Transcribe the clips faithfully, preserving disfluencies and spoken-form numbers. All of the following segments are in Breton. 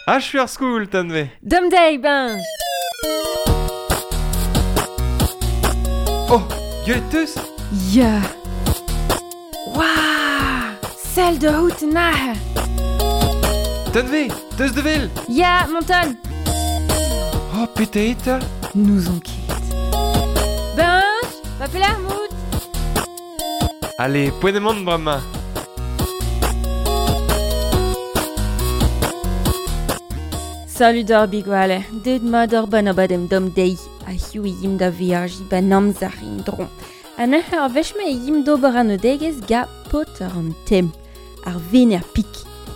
Ah, je suis à school, Tanvé. Dom day, ben. Oh, gueuleteus. Ja. Wauw. Celle de houten nahe. Tanvé, teus de vil. Ja, Monton. Oh, peut-être. Nous on quitte. Ben, va faire la mout. Allez, point de monde, Brahma. Salut Darby gwale. Deud ma d'or ban abadem dom day. A hiu yim da viaji ben amzar in dron. An ec'h ar vech me yim d'ober an odegez ga pot ar an tem. Ar vener pik.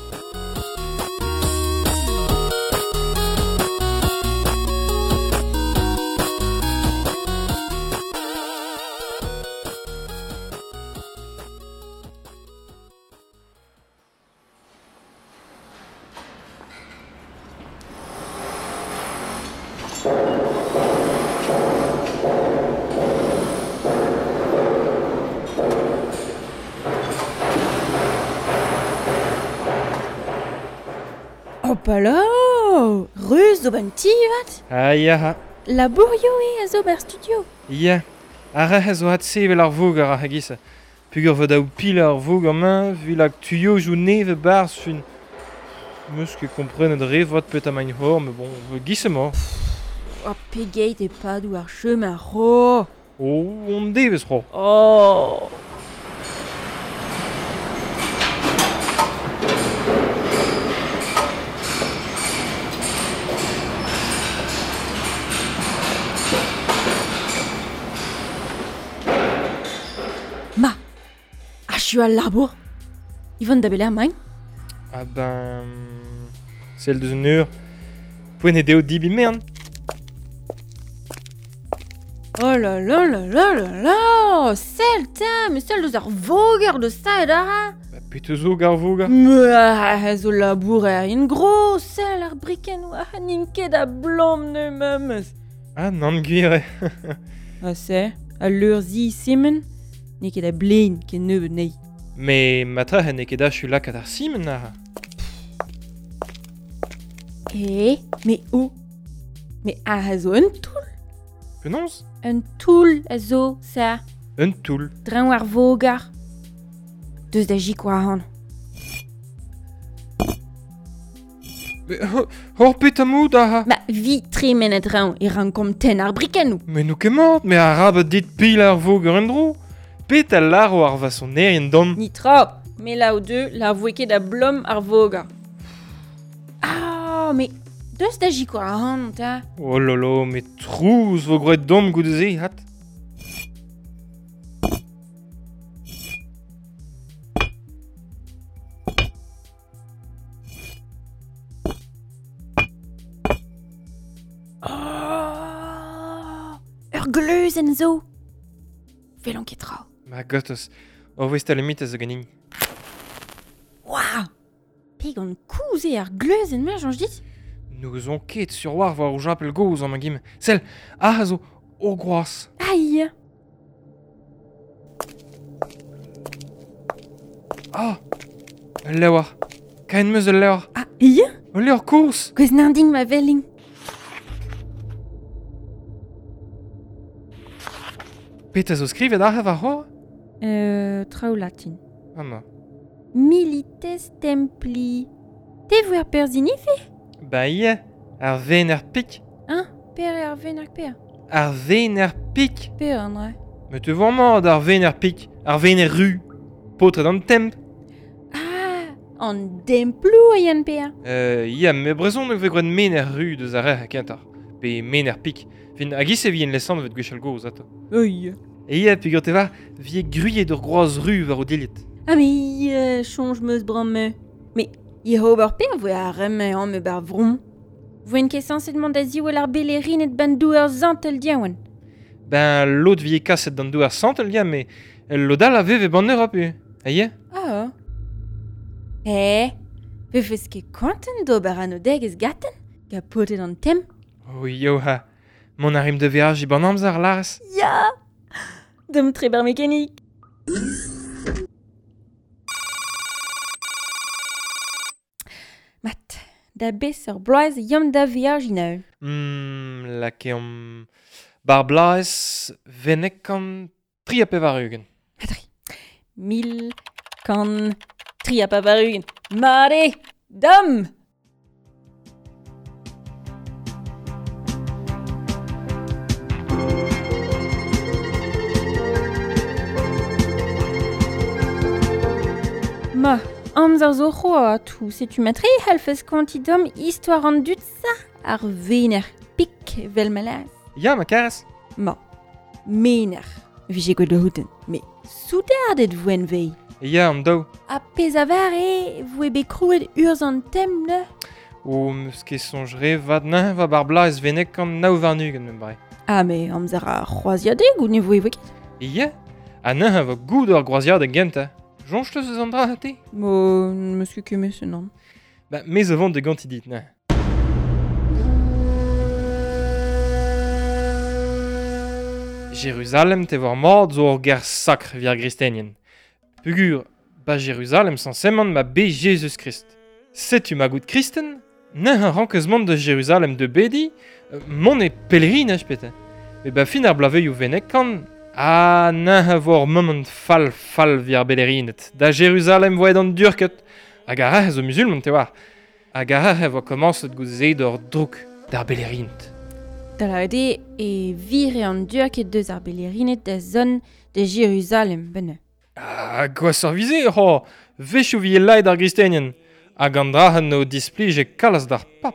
Opala! Reus zo ben tivat? Ah, ya. Labourioù e a zo ber studio. Ya. Arrech a zo hat sevel ar voger ar hagisa. Pugur vo daou pil ar voger mañ, vilak tuyo jou neve bars fin. Meus ket komprenet re vot pet a mañ hor, me bon, vo gisemañ. O pegeit e padou ar chemin ro. Oh, on devez ro. Oh! Ma, aš ju al labour. Ivan da beler mañ? Ah ben... Celle de un ur. Poen e deo dibi mern. Oh la la la la la la! Sel ta, me sel deus ar voger de sa et ara. Ba pet zo gar voger. Meuah, zo labour er in gros sel ar briken oa ninket a blom ne memes. Ah, nan gwire. Ah se, a leur zi simen, ne ket a blein ket neuve nei. Me matra ha ne ket achu lakat ar simen ara. Eh, me o? Me a a zo un toul? Penons? Un toul a zo, sa, Un toul. dran war voger. Deus da jik war an. Hor pet amoud aha. Ba, vi tre menet ran e ran kom ten ar briken ou. Me nou ket mat, me a rabet dit pil ar voger en dro. Pet a laro ar va son erien dom. Ni trop, me la o deux, la voe ket a blom ar voger. Ah, me deus da jik war an, ta. Oh lolo, me trouz vo gret dom goude ze hat. Oh, ur gleuz en zo. Velon ket tra. Ma gotos, o vez ta limit a zo ganin. Waouh! Peg an kouze ar gleuz en mer, janj dit? Nou zon ket sur war war o japel goz an ma gim. Sel, ah zo, o groas. Aïe! Ah, ul lewar. Kaen meus ul lewar. Ah, iya? Ul lewar kours. Gwez nanding ma veling. Pet a zo skrivet ar war hor? Euh, trao latin. Ah ma. Milites templi. Te vouer per zinife? Ba ie, ar ven er pik. Hein? Per ar ven ar per. Ar ven er pik. Per an re. Me te vo mat ar ven er pik. Ar ven er ru. Potret an temp. Ah, an demplou a yan per. Euh, ia, me brezon ne vez gwen men er ru deus ar re kentar. Pe men er pik. Fin agis e vi en lesan vet gwechal goz ato. Oy. E ia, pigur te va, vie gruye d'ur groaz ru war o dilit. Ah, me ie, chonj meus bram me. Me, ie hober per voe a reme an me bar vrom. Voen ket sanset mont da ziwel ar belerin et ban douer zantel diaouan. Ben, l'autre vie kaset d'an douar santel ya, me l'odal a veve ban Europe. Aie? Ah. Eh, ve fes ket konten d'ober an o degez gaten? Ga potet an tem? Oh yo ha. Mon arim de viage i ban amzar Lars. Ya! Dom treber mécanique. Mat, da bes ur bloaz yom da viarginau. Hmm, lakeom... Bar blaes venek an tri a pevarugen. Adri. Mil kan tri a pavarugen. Mare, dom! Ma, amzer zo c'hoa tout, setu matri helfes quantidom histoire an dut sa ar vener pik vel malaz. Ya, ma karas. Ma, mener, vije gwed houten, me soudardet voen vei. Ya, am daou. A pez a vare, voe be krouet urz an tem ne? O meus ket sonjre vat na va bar blaes venek an naou varnugen me bre. Ah, me amzer a c'hoaziadeg ou ne voe veket? Ya, a na va goud ur groaziad en genta. Jonch teus eus an dra ha te? Mo, meus ket kemes non. Ba, mez a vont de gantidit, na. Jérusalem te war mord zo ur ger sakr viar Gristenien. Pugur, ba Jérusalem san semmant ma be Jesus Christ. Setu ma gout Christen, na un rankezmant de Jérusalem de bedi, euh, mon e pelerinaj pete. Me ba fin ar blaveuioù venek kan, ah, na ha vor moment fall fall viar belerinet. Da Jérusalem voet an durket, hag a ra zo musulman te war. Hag a ra vo komanset gouzet ur drouk d'ar belerinet. Da la ede e vire an durket deus ar belerinet da zon de Jérusalem, benne. Ah, gwaz ar vize, ho, vechou vi elaid ar Gristenien. Hag an drahan no displije kalaz d'ar pap.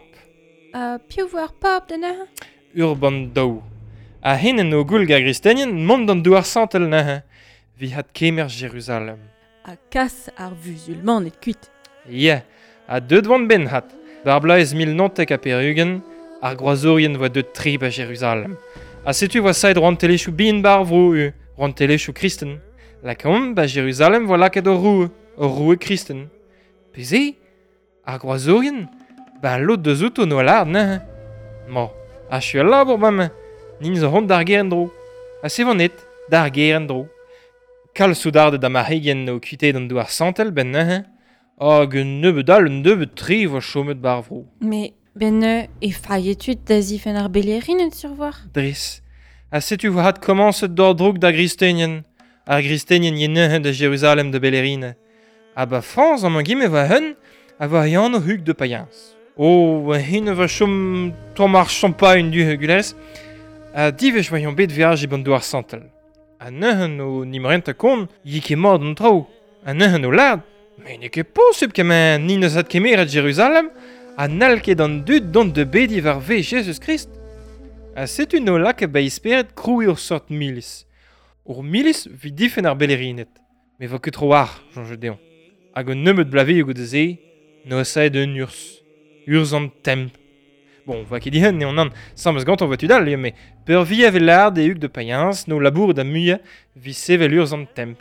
A piv war pap da na? Urban daou. A hin en no goulg ar Gristenien, mont an douar santel nahe. Vi hat kemer Jérusalem. A kas ar musulman et kuit. Yeah, a deud vant ben hat. D'ar blaez mil nontek a perugen, ar groazorien voa deud trib a Jérusalem. A setu voa saet rantelechou bin bar vrou u, rantelechou Christen. Lakom, ba Jérusalem voa laket ur roue, ur roue Christen. Peze, ar groazorien, ba lot de zouto no lard nahe. Mo, a chu al labour bam, nin zo hont d'ar geren dro. A se van net, d'ar geren dro. Kal soudardet da marhegen no kuitet an douar santel ben nahe. Hag un nebeud al un nebeud tri voa chomet bar vrou. Me, benne, e failletud da zifen ar belerinet survoir? Dris, a setu voa hat komanset d'or drouk da Gristenien. Ar Gristenien ye neuze de Jérusalem de Bellerine. A ba France an gime voa hun, a voa yan o hug de paians. O, hin voa chom tomar champagne du hugulez, a divech voa yon bet viaj e ban douar santel. A neuze no nimrent a kon, ye ket mod an trao. A neuze no lad, me ne ket posib kemen ni neus hat kemer à Jérusalem, a nalket an dud dont de bedi var ve Jesus Christ. A setu no lak e ba isperet kroui ur sort milis. Ur milis vi difen ar belerinet. Me vo ket tro ar, Jean Gedeon. Hag un nemet blavi o godeze, no saet un urs. Urs an temp. Bon, va ket dihen ne on an, sambez gantor voa tudal, me peur vi ave lard e hug de paians, no labour da muia, vi sevel urs an temp.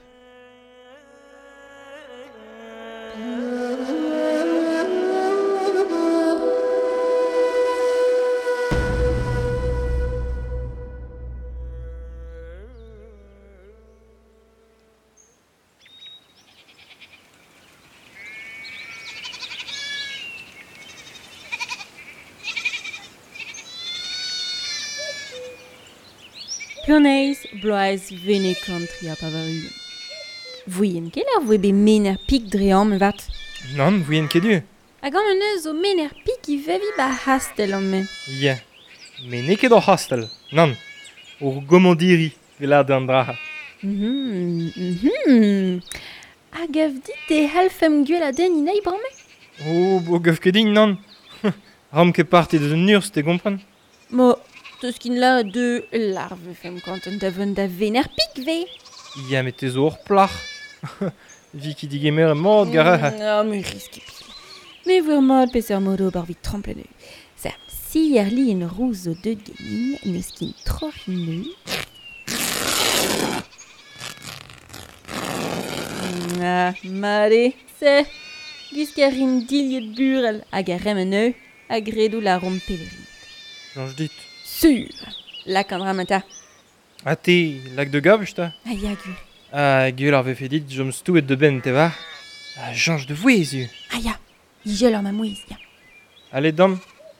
Pioneiz, bloaz vene kantri a pavarugen. Voyen ket ar voe be mener pik dream vat. Non, voyen ket du. Hag an eus o mener pik i vevi ba hastel an men. Yeah. Me ne ket ur hostel. Non. Ur gomondiri, velad an draha. Mhm, mhm. Hag av dit e halfem gwell a den in aibran me? O, bo gav ket din, non. Ram ket parti de un urs, te gompren? Mo, teus kin la de larve fem kanton da vun da vener pik ve. Ya, met te zo ur plach. Vi ki digemer e mod gara ha. Ah, me riske pil. Me vur mod peser modo bar vit tromplene. Sam, si er li en rouz o deud genin, neus kin trochineu. Ah, mare, se, gisk a rin diliet burel hag a remeneu, hag redou la rom pelerin. Janj dit. Sur, lak an ramata. Ha te, lak de gav sta? A ya gur. Ha, gul ar vefe dit, jom stouet de ben te var. Ha, janj de vouez, yu. A ya, ijel ar ma mouiz, ya. Allez, dom.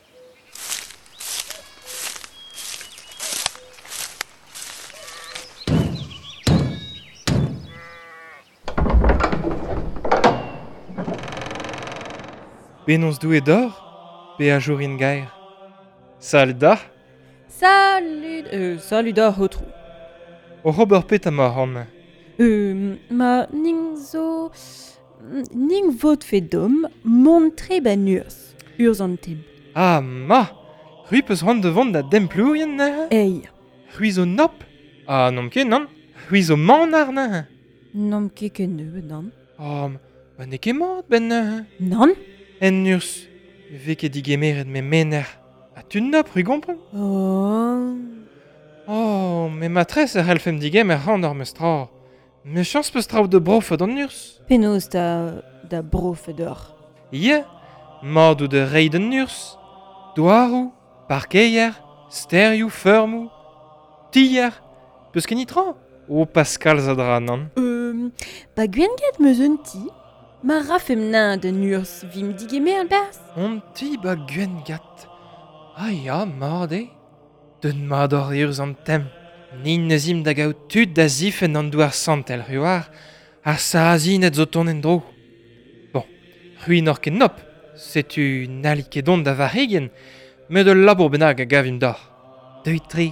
Benons doué d'or, be a jourin gair. Salut da, Salut, euh, salut da hotru. o Robert pet a mor an. Euh, ma ning zo... Ning vot fe dom, montre ben urs. Urs an tem. Ah ma, rui peus ran devant da demplourien na? Ei, Rui zo nop? Ah nom ket non, rui zo man ar na. nom ket ket neu, nan. Oh, ba ne ket mat ben na. Nan? En urs, ve ket digemeret me mener. A tu nop rui gompren? Oh... Oh, me matres er helfem digemer ran ar meus tra. Me chans peus traoù de brofet an urs. Penaos da... da brofe d'or. Ie, madou de reiden urs. Douarou, parkeier, sterioù, feurmou, tier. Peus ken itra? O Pascal zadra nan. Euh... Ba gwenget meus un ti, ma rafem nan den urs vim digeme al bers. On ti ba gwen gat. Ah ya, marde. Den mador urs an tem. Nin neus im da gaout tud da zifen an douar santel ruar, ar saazinet zo tonen dro. Bon, rui nor ket nop, setu nali ket don da varegen, me de labour benag a gavim dor. Deuit tri.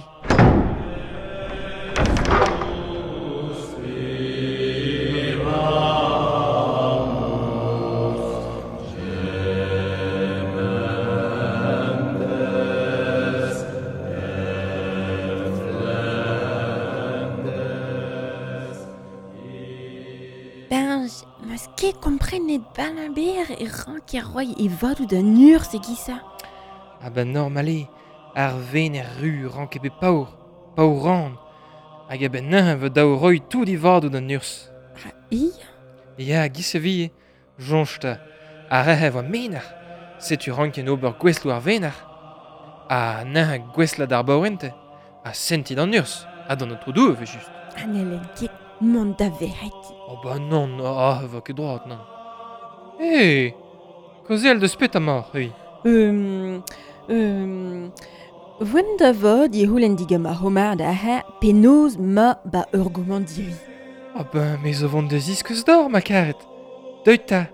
Ben, meus ket komprenet bal a ber e ran ket roi e vadou d'un urs e gisa. Ah ben normale, ar ven er ru ran ket be paour, paour ran. Hag a ben nañ ve daou roi tout di vadou d'an urs. Ha i? Ya, gise vi, jonchta, a rehev a mener, setu ran ken ober gwestlou ar vener. A nañ a gwestla d'ar baourente, a senti d'an urs, a d'an outro dou ve just. Anelen ket mont da vereti. Oh bah non, ah, va ket droat, non. Hey, kozel de spet a mor, oui. Euh... Euh... Voen da vod e houlen digam a homar da ha penaos ma ba ur gomant diri. Ah ben, me zo vont deus iskeus d'or, ma karet. Deuit ta.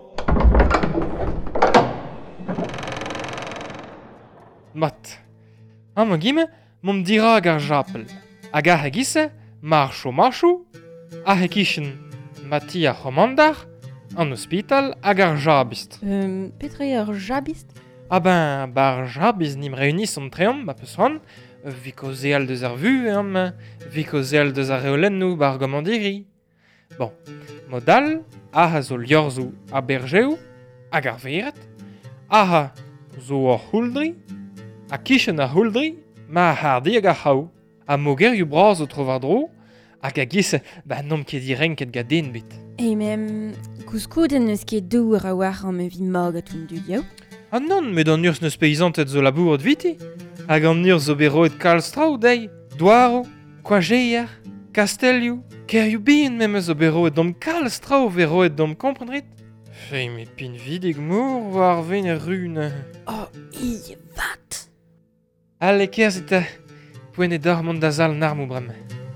Mat. Ha, ma gime, mom dira hag ar japel. Hag ar hagise, marcho marchou, a hekichen mati a c'homandar, an ospital hag ar jabist. Euh... Petre ur jabist? Ah ben, bar jabist nim reunis an treom, ma peus ran, vi kozeal deus ar vu, hein, vi kozeal deus ar reolennou bar gomandiri. Bon, modal, aha zo liorzou a bergeou, hag ar veret, aha zo ar houldri, a kichen ar houldri, ma a hardi hag ar haou, a mogerioù braz o trovar dro, hag a gise, ba nom ket diren ket gaden bet. E mem... Gouskouden eus ket dour a war an me vi magat un du diao. Ah non, met an urs neus peizantet zo labour od viti, hag an urs zo beroet kalstrao dei, douaro, koajeier, kastelioù, kerioù bin mem eus zo beroet dom kalstrao veroet dom komprenrit. Fei me pin vidig mour war ven er rune. Oh, i, vat! Alle kerzita, poen e dormont da zal narmou brem.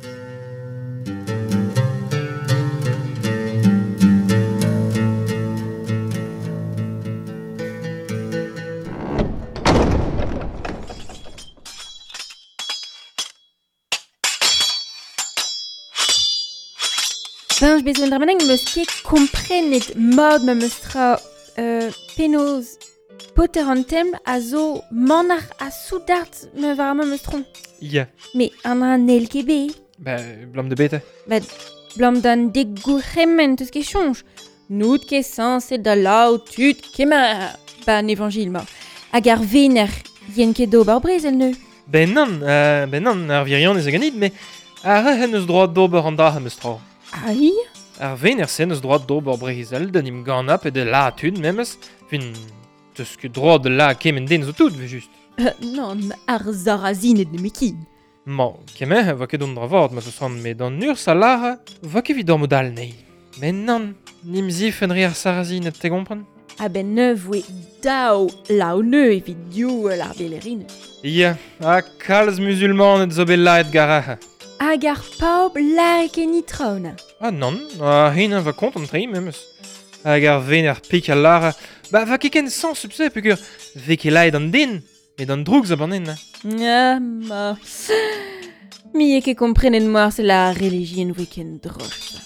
Ben, je besoin drameneng meus ket komprenet mod ma meus tra euh, penaos poter an tem a zo manar a soudart me var ma meus tron. Ya, Me an an el ket be, ba, blam de bete. bet blam dan degourement eus ket chonj. Nout ket sanset da lao tut kemer ban evangil ma. Hag ar vener yen ket d'ober brezel neu. Ben non, euh, ben non, ar virion ez a ganit, me ar ehen eus droat d'ober an da ha meus tra. Ai? Ar ven er sen eus droat d'ober brezel, den im ganap e de la tud memes, fin teus ket droat de la kemen den zo tout, ve just. Euh, non, ar zarazinet ne mekin. Ma, kemeh, va ket on dra vart, ma peus ran, me dan ur salara, va ket vid ar modal nei. Men non, nim zif en ri ar sarazinet te gompren. A ben neuf oe daou lao neu evit diou l'ar belerine. Ya, a kalz musulman et zo bet laet garaha. Hag ar paob larek e nitraona. Ah non, a hin va kont an tri memes. Hag ar ven ar pik a lara, ba va keken sans subse peogwir veke laet an din, met an droug za banen. Ah, ma... Mi e ket komprenet moar se la religien weken droch.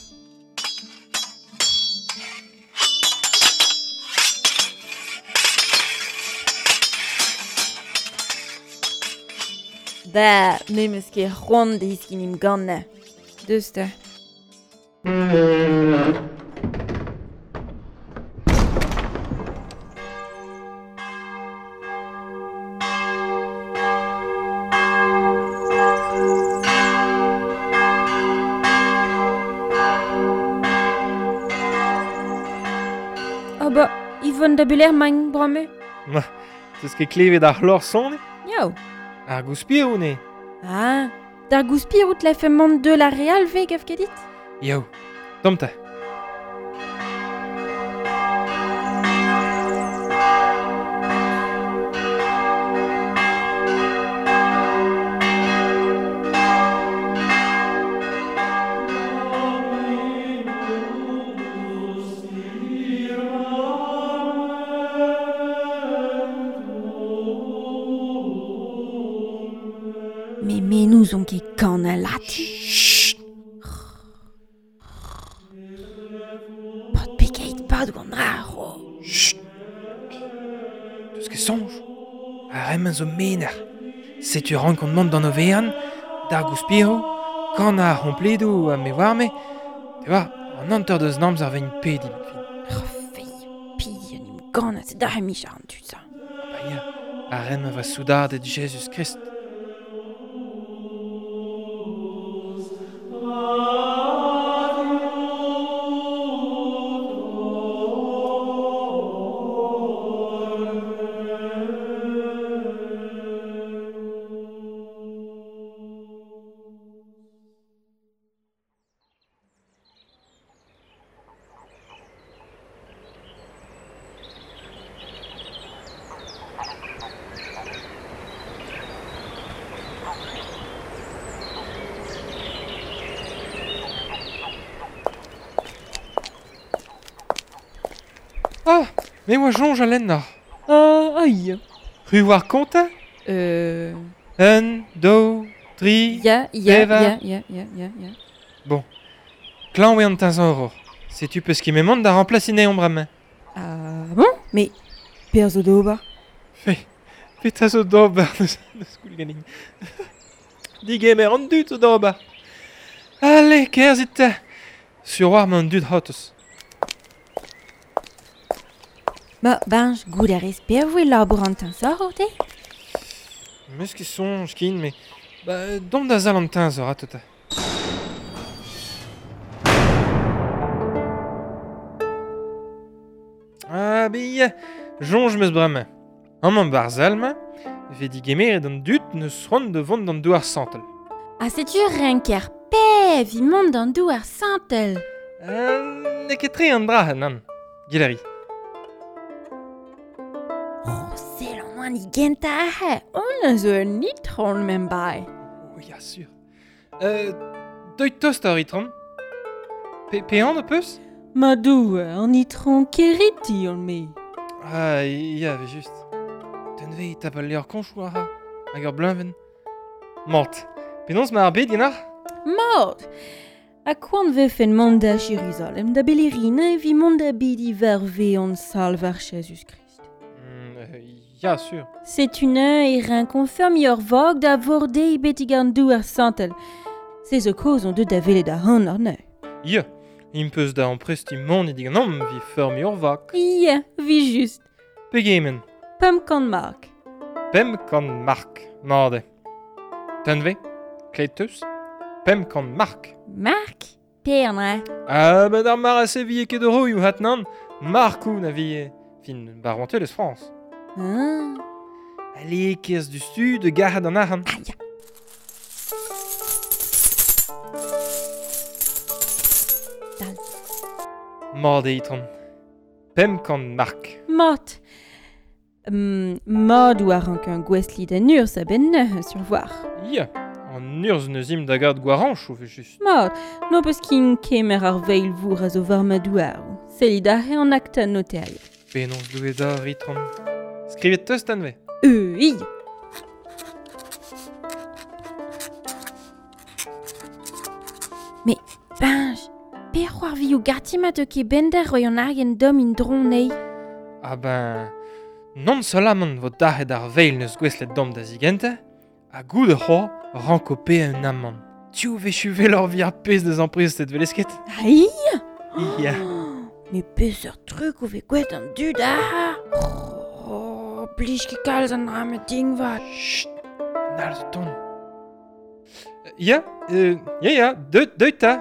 Ba, memes ket c'hoant deiz kin im ganne. Deus da. Ah ba, Yvonne da beler mañ brame? Ma, teus ket klevet ar c'hlor son e? Yo. Ar gouspirou ne? Ah, d'ar gouspirout la femmant de la real ve gav ket dit? Yo, tomta. Me menous on ket kan a lati. Chut! Pot pekeit pad gant rar o. Chut! Deus ket sonj. A remen zo mener. Setu rankont mont d'an ovean, d'ar gouspirou, kan a rompledou a me warme, te war, an anter deus namz ar vein pedi. Fei, pi an im gant se da hemi an tu sa. Ba ya, a remen va soudard et Jesus Christ. Ah, mais moi jonge a lennar. Ah, aïe. Rue war konta? Euh... Un, do, tri... Ya, ya, Eva. ya, ya, ya, ya, ya. Bon. Klan oe an taz an aurore. Setu peus ki memant da remplacine ombre a main. Ah, bon? Mais, per zo d'ober? Fe, fe ta zo d'ober neus koul ganin. Digemer an dud zo d'ober. Allez, kerzit ta. Sur war ma an dud hotos. Ma, banj, gout ar esper voe labour an tan sor o te? Meus ket sonj kin, me... Ba, dom da zal an taz ur atota. Ah, bi, jonge meus bremañ. An bar zalma, ve digemeret an dud neus c'hoant de vont d'an douar santel. Ah, setu renker pe, vi mont d'an dou ar santel. Euh, ne ket tre an dra, nan. Gilari. Oh, sel an oan i genta a he. On a zo un nitron men bai. Oh, ya, sur. Euh, deuit tost ar itron. Pe, pe an o peus? Ma dou, an nitron keriti on me. Ah, ya, ve just. Den ve tapal leur konchou ara, hag ur blinven. Mort. Penons ma ar bet genar? Mort! A koan ve fen mont da Jérusalem da belerina e vi mont da bedi ver ve an sal var Jesus Christ. Mm, euh, ya, sur. C'est une e ren konfirm yor vog da vorde i betig an dou ar santel. Se zo koz on deud da vele da han ar ne. Ya, im peus da an presti mont e dig an om vi fermi ur vak. Ia, vi just. Pegemen. Pem kan mark. Pem kan mark. Morde. Den ve? Kleit teus? Pem kan mark. Mark? Per ne? Ah, ben ar mar a se vie ket euro you hat nan. Markou na vie. Fin, bar wantel eus France. Ah. Allez, kez du stud, gahad an ahan. Aïe. Dal. Morde itron. Pem kan mark. Mot. Um, mod ou ar an gwesli d'an urs a ben neuze sur voir. Ya, an urs neus im da gard gwaranch o vez just. Mod, no peus kin kemer ar veil vour a zo var ma douar. Sellit ar re an akta noteal. Penons doue da ritron. Skrivet teus tanve. Euh, i. Mais, benj, pe c'hoar vi o gartimat eo ket bender roi an argen dom in dron nei. Ah ben, non solamant vo dahet ar veil neus gweslet dom da zigente, a goud c'ho ranko pe un amman. Tu vechu vel or vi ar pez deus ampriz set velesket? Ai! Ya. Me peus ur truk o ve gwet an dud aha. Oh, blij ket kalz an rame dingvat. Chut, nal zo ton. Ya, euh, ya ya, deut, deut ta.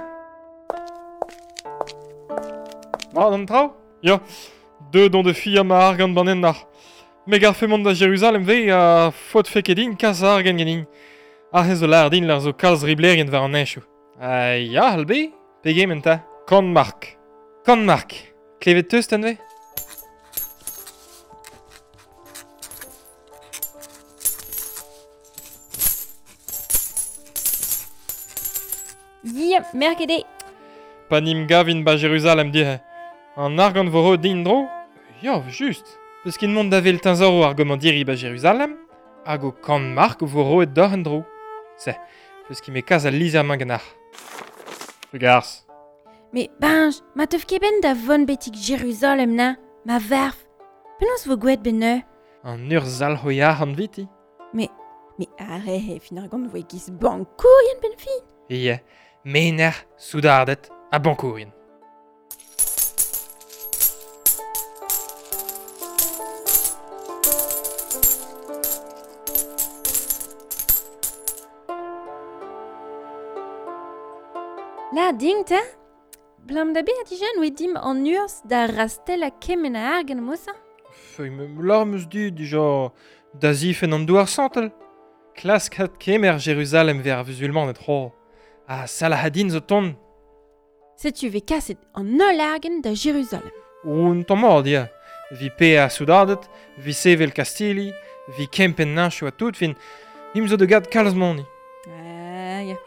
Mat an trao? Ya, deux don de fi ma argant banen nar. Me garfemont da Jérusalem vei a fot fekedin kas argen genin. A hezo lardin lar zo kalz riblerien war an enchou. Ah ya, halbe, pegem en ta. Kon mark. Kon mark. Klevet teus tanve? Ya, merkede. Panim gavin ba Jérusalem dire. An argant voro din dro? Ya, just. Peus kin mont da vel tanzor o argomant diri ba Jérusalem, hag o kan mark voro et dor en dro. Se, peus kin me kaz a lizer ma ganar. Regars. Me, benj, ma teuf ket ben da von betik Jérusalem na, ma verf. Penaos vo gwet ben neu. An ur zal hoiar an viti. Me, me are he fin ar gant vo e giz bankourien ben fin. Ie, mener soudardet a bankourien. La ding ta? Blam da be a dijan oe dim an urs da rastel a kemen a argen mosa? Feuille me larmeus du dija da zifen an douar santel. Klask hat kemer Jérusalem ver vuzulman et ro. A Salahadin zo ton. Setu ve kaset an ol argen da Jérusalem. Un tomord, ya. Vi pe a soudardet, vi sevel Castili, vi kempen nanchou a tout fin. Im zo de gad kalz moni. Ah, ya.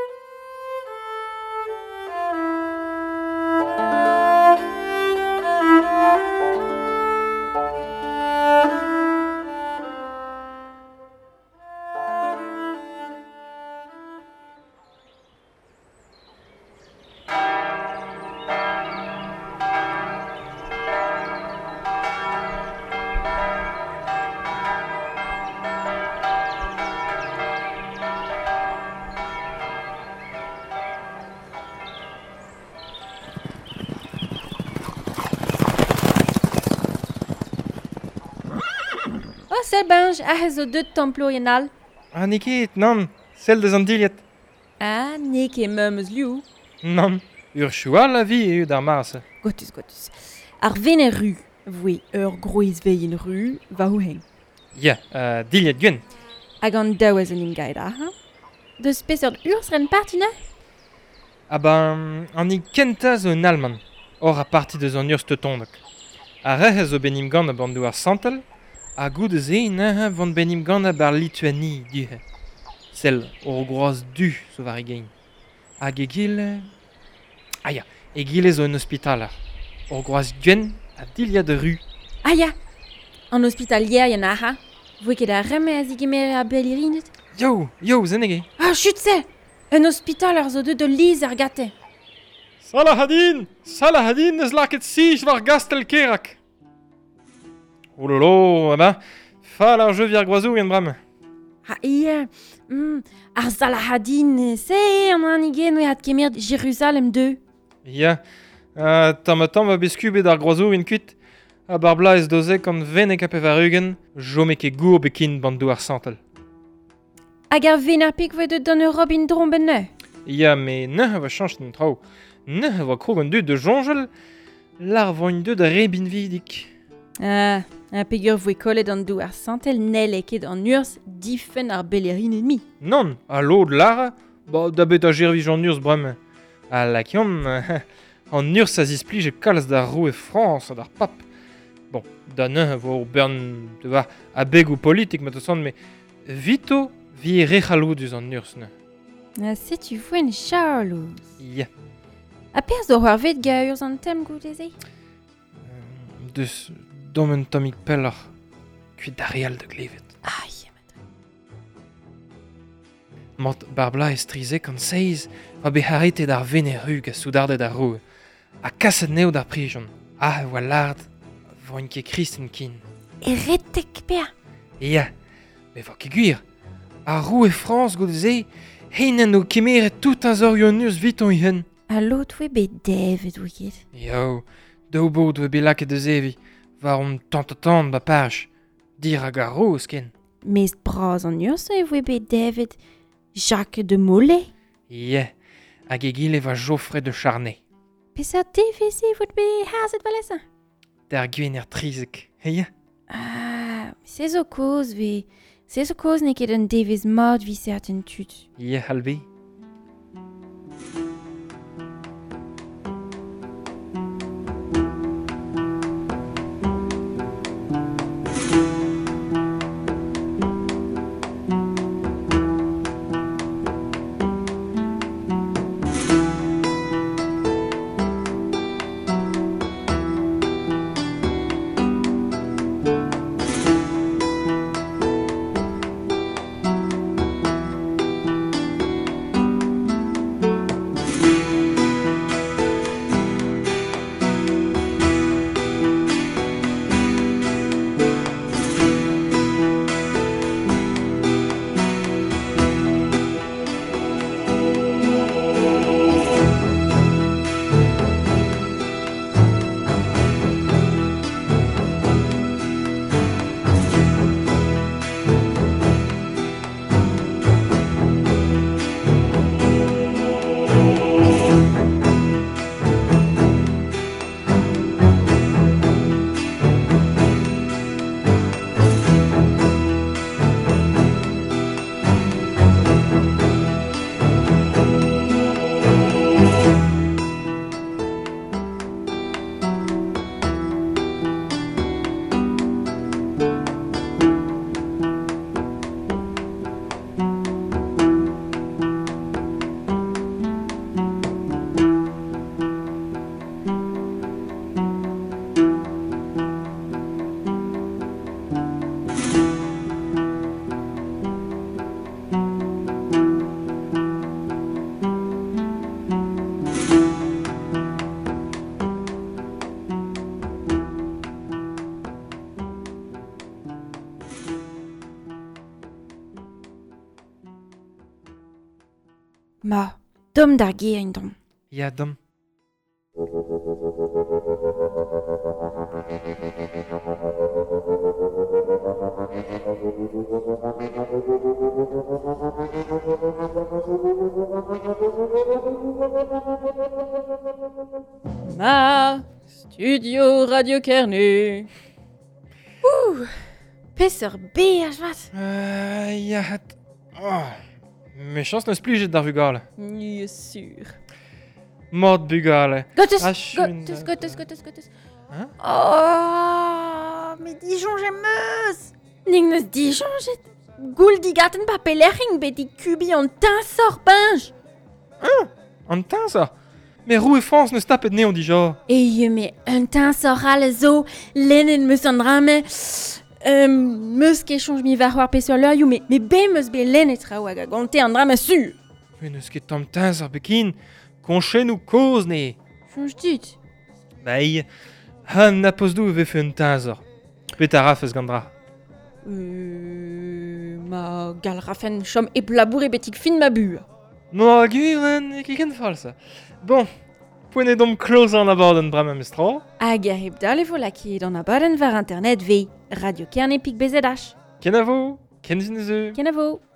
Oh, sel benj, a hez o deud templorienal. Ah, niket, non. Sel deus an diliet. Ah, ne ket meum eus liou. Non. Ur choua la vi e d'ar marse. Gotus, gotus. Ar vene ru, voe ur groiz veien ru, va ho heng. Ya, uh, diliet gwen. Hag an daouez an im gaet aha. Deus peseurt urs ren partina? Ah ben, an i kenta zo en alman. Or a parti deus an urs teutondek. A rehez zo benim gant a bandou ar santel, a goud ze naha vant benim gant a bar Lituani, duhe. Sel, ur groaz du, zo var e gein. Hag e gile... Ah ya, e gile zo en ospitalar. Ur groaz gwen a dilia de ru. Ah ya, an hospitalier yan aha. Voe ket a reme a zigemere a belirinet? Yo, yo, zenege. Ah, chut se! Un hospital ar zo deud o liz ar gate. Salahadin! Salahadin eus laket sich war gastel kerak. Oh lolo, eh ben, fall ar jeu vir groazou en bram. Ha ia, mm, ar Salahadin, se an an igen oe hat kemer Jérusalem deux. Ya, uh, tamatam va beskubet ar groazou en kuit, a bar blaz dozek an venek a pevarugen, jome ket gour bekin bandou ar santel. Hag ar vener pek voe deud an Europe in dron ben neu. Ya, me ne va chanch den trao. Ne va krog an deud de jonjel, lar voin deud a rebin vidik. Ah, a pegur voe kollet an dou ar santel nel eket an urs difen ar belerin enmi. Non, a lod lara, ba da bet a jervij an urs brem. A lakion, an urs a zisplije kalz da roue France d'ar pap. Bon, da neuze vo bern de va a beg ou politik met son, mais vito vi rechalodus an nursne. Ah, se tu fwen charlouz. Ja, A pers do c'har vet ga ur an tem gouteze? deus dommen tomik peller kuit darial de glevet. Ah, yemet. Mort barbla estrize kan seiz va be harite d'ar venerug a soudardet ar roue. A kaset neo d'ar prijon. Ah, oa lard vo en ket kristen kin. E retek per. Ja, me va ket gwir. A roue France gouteze, heinen o kemeret tout an zor yonus viton hen. A lot we bet devet wiket. Yo, do bod we be laket de zevi. Var om tant ba page. Dir hag ar roue ken. Mest braz an ur se we bet devet Jacques de Molay. Ja, hag e gile va Geoffrey de Charnay. Peseurt deveze vot be harzet valesa? Der gwen er trizek. Ja. Ah, se zo koz ve... Se zo koz ne ket un devez mat vi certain tut. Ja, halbe. Ma, dom d'ar gerin dom. Ja, dom. Ma, studio Radio Kernu. Ouh, peseurt beaj vat. Euh, ja, het... Oh. Méchance neus plijet d'ar vugale. Ni sûr. Mord bugale. Gottes, Ah, chun, gottes, da- gottes, gottes, gottes. Hein? Oh, mais Dijon j'ameuse. Ning neus Dijon jet. Goul di gaten pa peleching bet di kubi an tin sor pinj. An tin, ça. Mais roue et France neus tapet neon dija. E ye me un tin sor al zo, lenen meus an drame. Euh, meus ket chanj mi var war peseur leur you, mais mais be meus be lenet tra wag a gante an drame su. Mais neus ket tam tin ar bekin. Konchen ou koz ne. Chanj dit. Bai, han na pozdou vefe un tin ar. Pet a rafez gandra. Euh, ma gal rafen chom e blabour e betik fin ma bu. No, a guren, e ket ken falsa. Bon, poene dom kloz an aborden brama mestro. Hag a heb dal e vo laki d'an abadenn war internet ve Radio Kernepik bezedach. Ken a vo, ken zin eus. Ken a vo.